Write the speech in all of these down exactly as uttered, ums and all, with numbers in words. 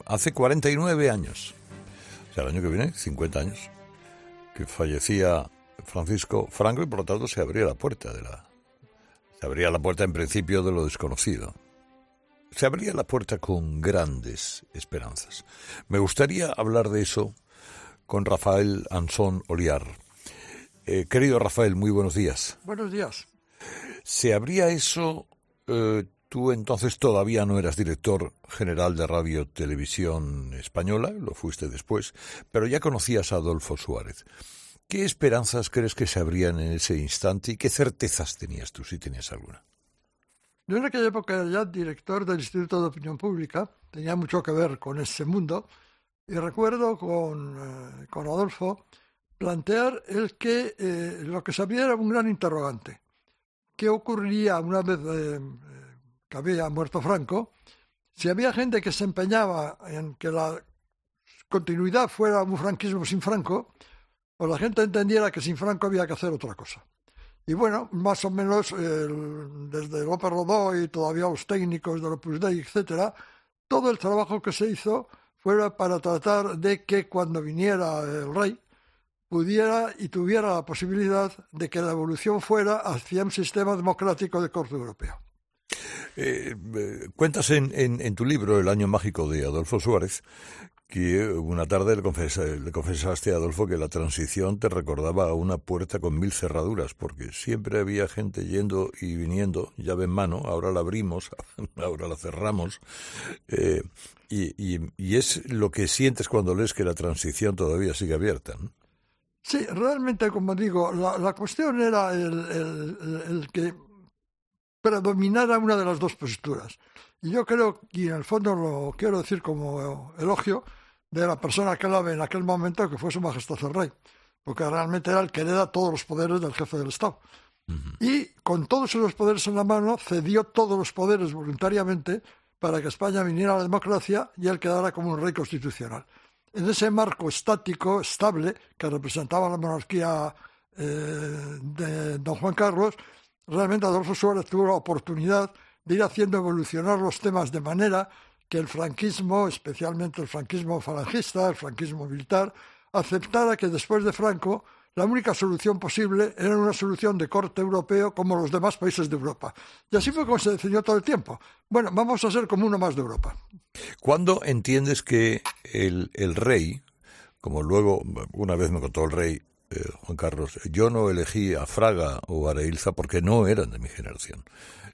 Hace cuarenta y nueve años, o sea, el año que viene, cincuenta años, que fallecía Francisco Franco y por lo tanto se abría la puerta de la... Se abría la puerta en principio de lo desconocido. Se abría la puerta con grandes esperanzas. Me gustaría hablar de eso con Rafael Ansón Oliar. Eh, querido Rafael, muy buenos días. Buenos días. ¿Se abría eso? Eh, tú entonces todavía no eras director general de Radio Televisión Española, lo fuiste después, pero ya conocías a Adolfo Suárez. ¿Qué esperanzas crees que se abrían en ese instante y qué certezas tenías tú, si tenías alguna? Yo en aquella época era ya director del Instituto de Opinión Pública, tenía mucho que ver con ese mundo, y recuerdo con, eh, con Adolfo plantear el que eh, lo que se abría era un gran interrogante. ¿Qué ocurriría una vez eh, que había muerto Franco? Si había gente que se empeñaba en que la continuidad fuera un franquismo sin Franco, o la gente entendiera que sin Franco había que hacer otra cosa. Y bueno, más o menos, eh, desde López Rodó y todavía los técnicos del Opus Dei, etcétera, todo el trabajo que se hizo fuera para tratar de que cuando viniera el rey pudiera y tuviera la posibilidad de que la evolución fuera hacia un sistema democrático de corte europeo. Eh, eh, cuentas en, en, en tu libro, El año mágico de Adolfo Suárez, que una tarde le, confesa, le confesaste a Adolfo que la transición te recordaba a una puerta con mil cerraduras, porque siempre había gente yendo y viniendo, llave en mano, ahora la abrimos, ahora la cerramos, eh, y, y, y es lo que sientes cuando lees que la transición todavía sigue abierta, ¿no? Sí, realmente, como digo, la, la cuestión era el, el, el, el que predominara una de las dos posturas. Y yo creo, y en el fondo lo quiero decir como elogio, de la persona clave en aquel momento, que fue Su Majestad el Rey, porque realmente era el que hereda todos los poderes del jefe del Estado. Uh-huh. Y con todos esos poderes en la mano, cedió todos los poderes voluntariamente para que España viniera a la democracia y él quedara como un rey constitucional. En ese marco estático, estable, que representaba la monarquía eh, de don Juan Carlos, realmente Adolfo Suárez tuvo la oportunidad de ir haciendo evolucionar los temas de manera que el franquismo, especialmente el franquismo falangista, el franquismo militar, aceptara que después de Franco la única solución posible era una solución de corte europeo como los demás países de Europa. Y así fue como se definió todo el tiempo. Bueno, vamos a ser como uno más de Europa. ¿Cuándo entiendes que el, el rey, como luego una vez me contó el rey eh, Juan Carlos, yo no elegí a Fraga o a Areilza porque no eran de mi generación?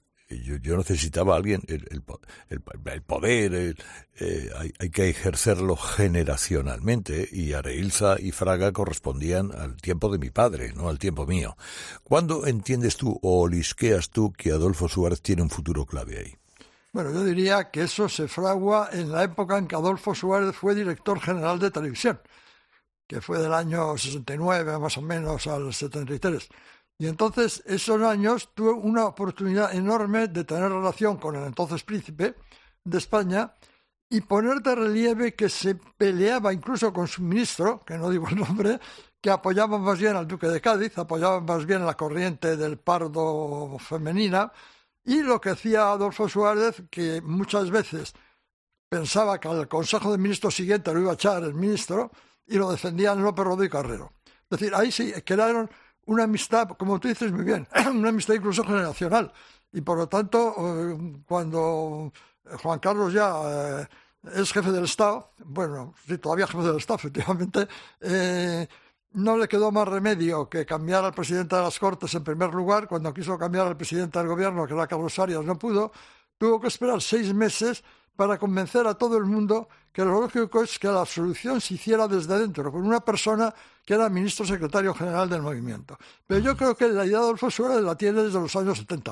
Yo, yo necesitaba a alguien, el, el, el, el poder, el, eh, hay, hay que ejercerlo generacionalmente, y Areilza y Fraga correspondían al tiempo de mi padre, no al tiempo mío. ¿Cuándo entiendes tú o olisqueas tú que Adolfo Suárez tiene un futuro clave ahí? Bueno, yo diría que eso se fragua en la época en que Adolfo Suárez fue director general de televisión, que fue del año sesenta y nueve más o menos al setenta y tres. Y entonces, esos años, tuve una oportunidad enorme de tener relación con el entonces príncipe de España y poner de relieve que se peleaba incluso con su ministro, que no digo el nombre, que apoyaba más bien al duque de Cádiz, apoyaba más bien la corriente del Pardo femenina, y lo que hacía Adolfo Suárez, que muchas veces pensaba que al Consejo de Ministros siguiente lo iba a echar el ministro, y lo defendían López Rodó y Carrero. Es decir, ahí sí crearon una amistad, como tú dices muy bien, una amistad incluso generacional. Y por lo tanto, eh, cuando Juan Carlos ya eh, es jefe del Estado, bueno, sí, todavía jefe del Estado, efectivamente, eh, no le quedó más remedio que cambiar al presidente de las Cortes en primer lugar. Cuando quiso cambiar al presidente del gobierno, que era Carlos Arias, no pudo. Tuvo que esperar seis meses para convencer a todo el mundo que lo lógico es que la solución se hiciera desde dentro, con una persona que era ministro secretario general del movimiento. Pero yo creo que la idea de Adolfo Suárez la tiene desde los años setenta.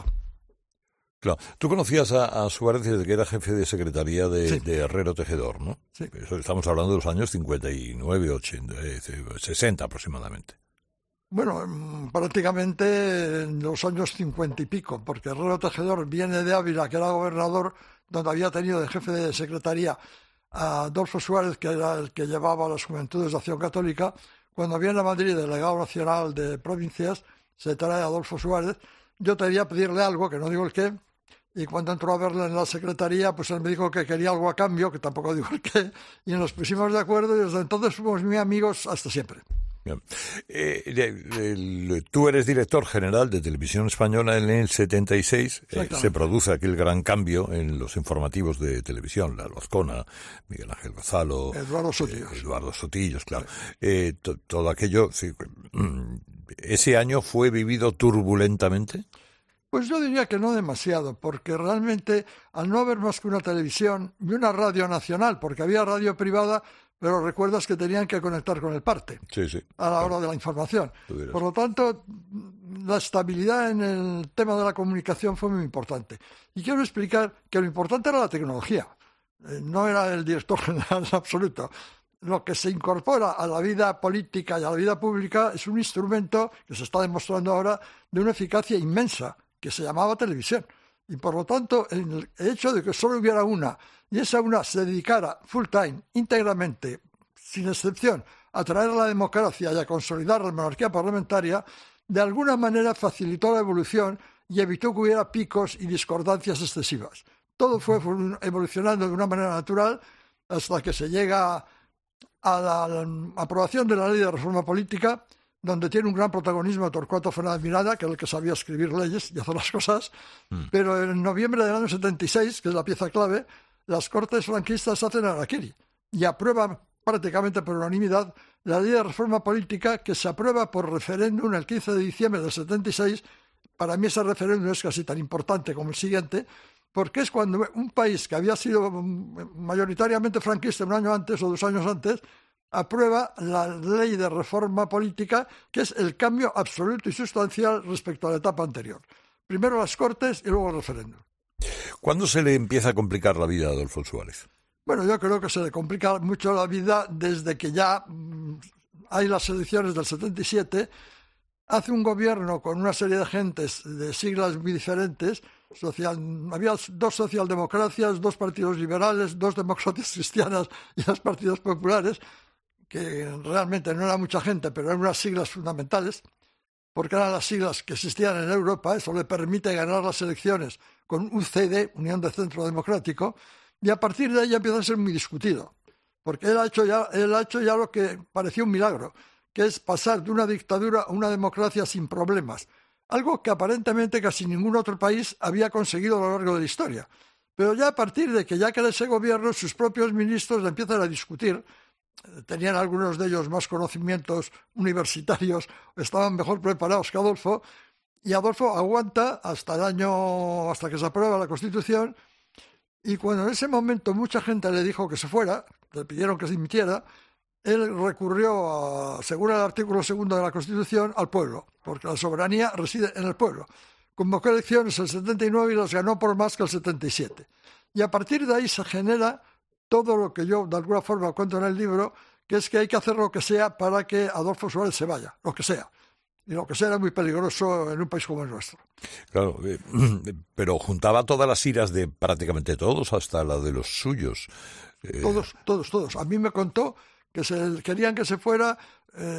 Claro. Tú conocías a, a Suárez desde que era jefe de secretaría de, sí. de Herrero Tejedor, ¿no? Sí. Eso estamos hablando de los años cincuenta y nueve, ochenta, sesenta aproximadamente. Bueno, prácticamente en los años cincuenta y pico, porque Herrero Tejedor viene de Ávila, que era gobernador, donde había tenido de jefe de secretaría a Adolfo Suárez, que era el que llevaba las Juventudes de Acción Católica. Cuando viene a Madrid, delegado nacional de provincias, se trae a Adolfo Suárez. Yo te quería pedirle algo, que no digo el qué, Y cuando entró a verla en la secretaría, pues él me dijo que quería algo a cambio, que tampoco digo el qué, y nos pusimos de acuerdo y desde entonces fuimos muy amigos hasta siempre. Eh, el, el, tú eres director general de Televisión Española en el setenta y seis. Eh, se produce aquel gran cambio en los informativos de televisión, La Lozcona, Miguel Ángel Gonzalo, Eduardo Sotillos. Eh, Eduardo Sotillos, claro. Sí. Eh, to, todo aquello, sí, ¿ese año fue vivido turbulentamente? Pues yo diría que no demasiado, porque realmente al no haber más que una televisión y una radio nacional, porque había radio privada, pero recuerdas que tenían que conectar con el parte sí, sí, a la claro. hora de la información. Por lo tanto, la estabilidad en el tema de la comunicación fue muy importante. Y quiero explicar que lo importante era la tecnología, eh, no era el director general en absoluto. Lo que se incorpora a la vida política y a la vida pública es un instrumento que se está demostrando ahora de una eficacia inmensa, que se llamaba televisión. Y por lo tanto, el hecho de que solo hubiera una, y esa una se dedicara full time, íntegramente, sin excepción, a traer la democracia y a consolidar la monarquía parlamentaria, de alguna manera facilitó la evolución y evitó que hubiera picos y discordancias excesivas. Todo fue evolucionando de una manera natural hasta que se llega a la aprobación de la ley de reforma política, donde tiene un gran protagonismo Torcuato Fernández Miranda, que es el que sabía escribir leyes y hacer las cosas, mm. pero en noviembre del año setenta y seis, que es la pieza clave, las Cortes franquistas hacen harakiri y aprueban prácticamente por unanimidad la ley de reforma política, que se aprueba por referéndum el quince de diciembre del setenta y seis. Para mí ese referéndum es casi tan importante como el siguiente, porque es cuando un país que había sido mayoritariamente franquista un año antes o dos años antes, aprueba la ley de reforma política, que es el cambio absoluto y sustancial respecto a la etapa anterior. Primero las Cortes y luego el referéndum. ¿Cuándo se le empieza a complicar la vida a Adolfo Suárez? Bueno, yo creo que se le complica mucho la vida desde que ya mmm, hay las elecciones del setenta y siete, hace un gobierno con una serie de gentes de siglas muy diferentes. Social, había dos socialdemocracias, dos partidos liberales, dos democracias cristianas y dos partidos populares, que realmente no era mucha gente, pero eran unas siglas fundamentales, porque eran las siglas que existían en Europa. Eso le permite ganar las elecciones con U C D, Unión de Centro Democrático, y a partir de ahí ya empieza a ser muy discutido, porque él ha hecho ya, él ha hecho ya lo que parecía un milagro, que es pasar de una dictadura a una democracia sin problemas, algo que aparentemente casi ningún otro país había conseguido a lo largo de la historia. Pero ya a partir de que ya queda ese gobierno, sus propios ministros le empiezan a discutir. Tenían algunos de ellos más conocimientos universitarios, estaban mejor preparados que Adolfo, y Adolfo aguanta hasta el año, hasta que se aprueba la Constitución, y cuando en ese momento mucha gente le dijo que se fuera, le pidieron que se dimitiera, él recurrió, a, según el artículo segundo de la Constitución, al pueblo, porque la soberanía reside en el pueblo. Convocó elecciones el setenta y nueve y las ganó por más que el setenta y siete. Y a partir de ahí se genera todo lo que yo de alguna forma cuento en el libro, que es que hay que hacer lo que sea para que Adolfo Suárez se vaya, lo que sea. Y lo que sea era muy peligroso en un país como el nuestro. Claro, eh, pero juntaba todas las iras de prácticamente todos, hasta la de los suyos. Eh... Todos, todos, todos. A mí me contó que se, querían que se fuera, eh,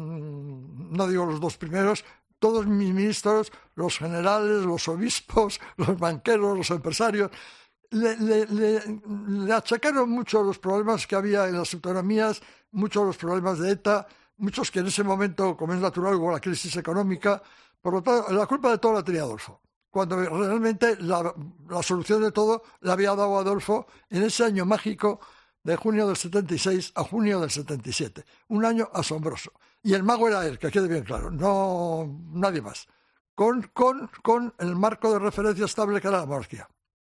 no digo los dos primeros, todos mis ministros, los generales, los obispos, los banqueros, los empresarios. Le, le, le, le achacaron mucho los problemas que había en las autonomías, muchos los problemas de ETA, muchos que en ese momento, como es natural, hubo la crisis económica. Por lo tanto, la culpa de todo la tenía Adolfo, cuando realmente la, la solución de todo la había dado Adolfo en ese año mágico de junio del setenta y seis a junio del setenta y siete. Un año asombroso. Y el mago era él, que quede bien claro, no nadie más. Con, con, con el marco de referencia estable que era la monarquía.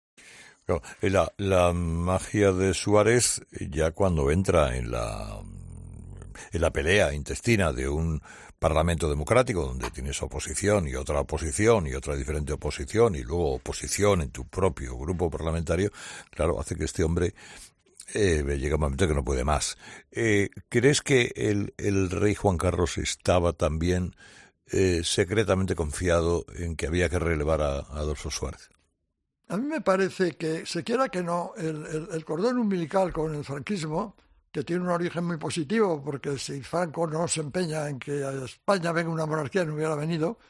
La, la magia de Suárez, ya cuando entra en la, en la pelea intestina de un parlamento democrático, donde tienes oposición y otra oposición y otra diferente oposición y luego oposición en tu propio grupo parlamentario, claro, hace que este hombre eh, llega un momento que no puede más. Eh, ¿Crees que el, el rey Juan Carlos estaba también eh, secretamente confiado en que había que relevar a, a Adolfo Suárez? A mí me parece que, se quiera que no, el, el, el cordón umbilical con el franquismo, que tiene un origen muy positivo, porque si Franco no se empeña en que a España venga una monarquía, no hubiera venido,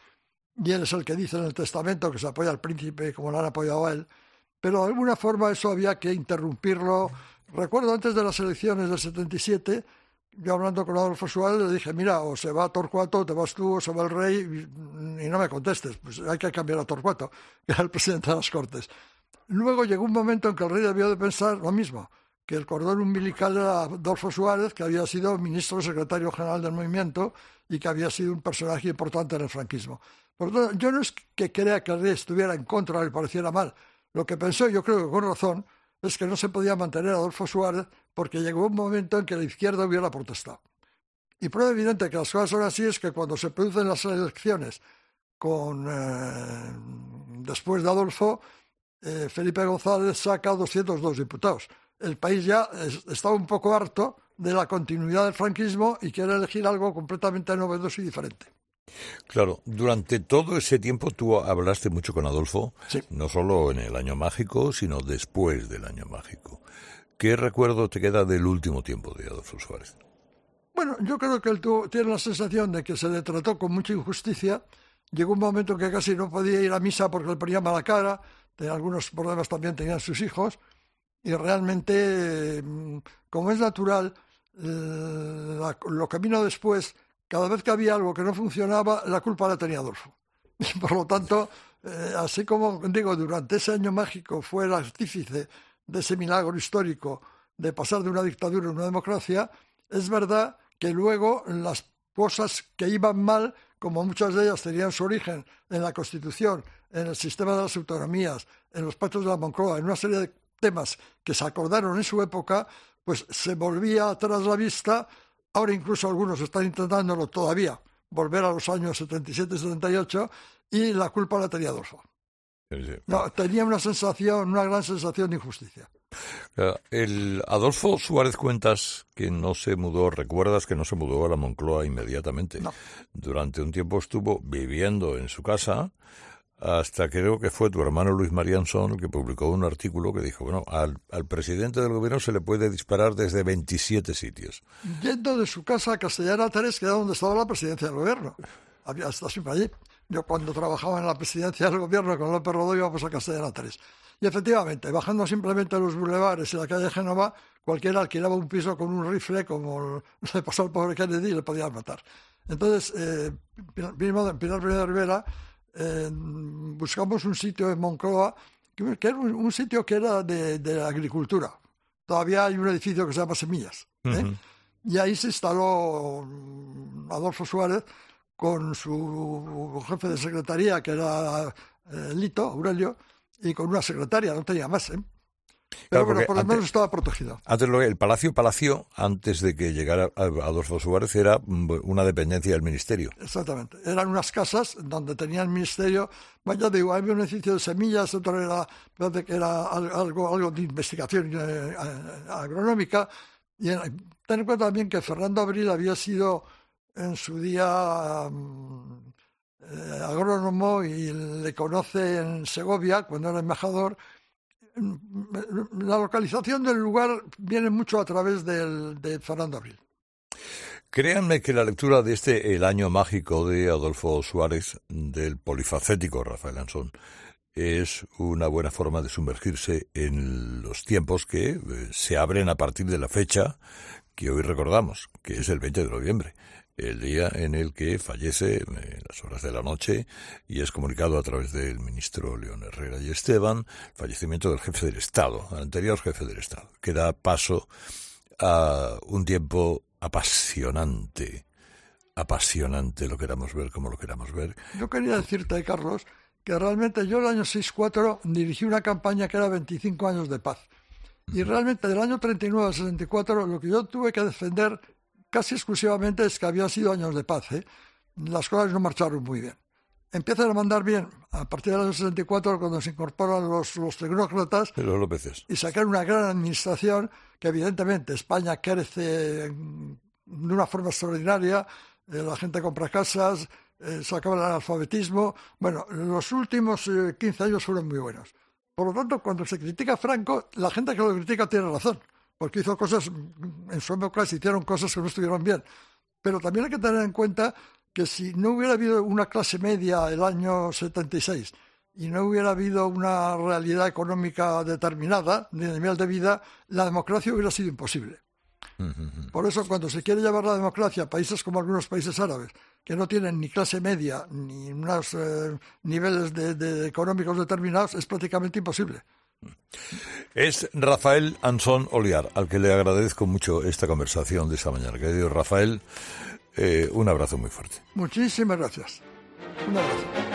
y él es el que dice en el testamento que se apoya al príncipe como lo han apoyado a él, pero de alguna forma eso había que interrumpirlo. Recuerdo antes de las elecciones del setenta y siete, yo hablando con Adolfo Suárez le dije, mira, o se va Torcuato, te vas tú, o se va el rey, y, y no me contestes, pues hay que cambiar a Torcuato, que era el presidente de las Cortes. Luego llegó un momento en que el rey debió de pensar lo mismo, que el cordón umbilical era Adolfo Suárez, que había sido ministro secretario general del movimiento y que había sido un personaje importante en el franquismo. Por lo tanto, yo no es que crea que el rey estuviera en contra o le pareciera mal. Lo que pensó, yo creo que con razón, es que no se podía mantener a Adolfo Suárez porque llegó un momento en que la izquierda hubiera protestado. Y prueba evidente que las cosas son así es que cuando se producen las elecciones con eh, después de Adolfo, eh, Felipe González saca doscientos dos diputados. El país ya es, estaba un poco harto de la continuidad del franquismo y quiere elegir algo completamente novedoso y diferente. Claro, durante todo ese tiempo tú hablaste mucho con Adolfo, sí. No solo en el año mágico, sino después del año mágico. ¿Qué recuerdo te queda del último tiempo de Adolfo Suárez? Bueno, yo creo que él tuvo, tiene la sensación de que se le trató con mucha injusticia. Llegó un momento en que casi no podía ir a misa porque le ponía mala cara, tenía algunos problemas también tenían sus hijos, y realmente, como es natural, la, lo que vino después, cada vez que había algo que no funcionaba, la culpa la tenía Adolfo. Y por lo tanto, eh, así como digo, durante ese año mágico fue el artífice de ese milagro histórico de pasar de una dictadura a una democracia, es verdad que luego las cosas que iban mal, como muchas de ellas tenían su origen en la Constitución, en el sistema de las autonomías, en los pactos de la Moncloa, en una serie de temas que se acordaron en su época, pues se volvía atrás la vista. Ahora incluso algunos están intentándolo todavía, volver a los años setenta y siete setenta y ocho, y la culpa la tenía Adolfo. No, tenía una sensación, una gran sensación de injusticia. El Adolfo Suárez Cuentas, que no se mudó, recuerdas que no se mudó a la Moncloa inmediatamente. No. Durante un tiempo estuvo viviendo en su casa, hasta creo que fue tu hermano Luis Marianson el que publicó un artículo que dijo, bueno, al, al presidente del gobierno se le puede disparar desde veintisiete sitios. Yendo de su casa a Castellana tres, que era donde estaba la presidencia del gobierno. Había estado siempre allí. Yo cuando trabajaba en la presidencia del gobierno con López Rodó íbamos a Castellana tres. Y efectivamente, bajando simplemente los bulevares y la calle Génova, cualquiera alquilaba un piso con un rifle, como le pasó al pobre Kennedy, y le podían matar. Entonces, eh, Pilar Primera de Rivera, eh, buscamos un sitio en Moncloa, que, que era un, un sitio que era de, de agricultura. Todavía hay un edificio que se llama Semillas. ¿eh? Uh-huh. Y ahí se instaló Adolfo Suárez con su jefe de secretaría, que era eh, Lito, Aurelio, y con una secretaria, no tenía más, ¿eh? Pero claro, bueno, por lo antes, menos estaba protegido. Antes lo, el Palacio Palacio, antes de que llegara Adolfo Suárez, era una dependencia del ministerio. Exactamente. Eran unas casas donde tenía el ministerio. Bueno, ya digo, había un edificio de Semillas, otro era, que era algo, algo de investigación eh, agronómica. Y en, ten en cuenta también que Fernando Abril había sido en su día um, eh, agrónomo y le conoce en Segovia cuando era embajador. La localización del lugar viene mucho a través del, de Fernando Abril. Créanme que la lectura de este El año mágico de Adolfo Suárez, del polifacético Rafael Ansón, es una buena forma de sumergirse en los tiempos que eh, se abren a partir de la fecha que hoy recordamos, que es el veinte de noviembre. El día en el que fallece en las horas de la noche y es comunicado a través del ministro León Herrera y Esteban el fallecimiento del jefe del Estado, el anterior jefe del Estado, que da paso a un tiempo apasionante, apasionante, lo queramos ver como lo queramos ver. Yo quería decirte, Carlos, que realmente yo el año sesenta y cuatro dirigí una campaña que era veinticinco años de paz. Y realmente del año treinta y nueve al sesenta y cuatro lo que yo tuve que defender casi exclusivamente es que habían sido años de paz, ¿eh? Las cosas no marcharon muy bien. Empiezan a mandar bien a partir del año sesenta y cuatro, cuando se incorporan los, los tecnócratas los Lópezes. Y sacan una gran administración que evidentemente España crece de una forma extraordinaria, eh, la gente compra casas, eh, se acaba el analfabetismo. Bueno, los últimos eh, quince años fueron muy buenos. Por lo tanto, cuando se critica a Franco, la gente que lo critica tiene razón, porque hizo cosas, en su época se hicieron cosas que no estuvieron bien. Pero también hay que tener en cuenta que si no hubiera habido una clase media el año setenta y seis y no hubiera habido una realidad económica determinada, ni de nivel de vida, la democracia hubiera sido imposible. Por eso, cuando se quiere llevar la democracia a países como algunos países árabes, que no tienen ni clase media ni unos eh, niveles de, de económicos determinados, es prácticamente imposible. Es Rafael Ansón Oliar, al que le agradezco mucho esta conversación de esta mañana. Querido Rafael, eh, un abrazo muy fuerte. Muchísimas gracias. Un abrazo.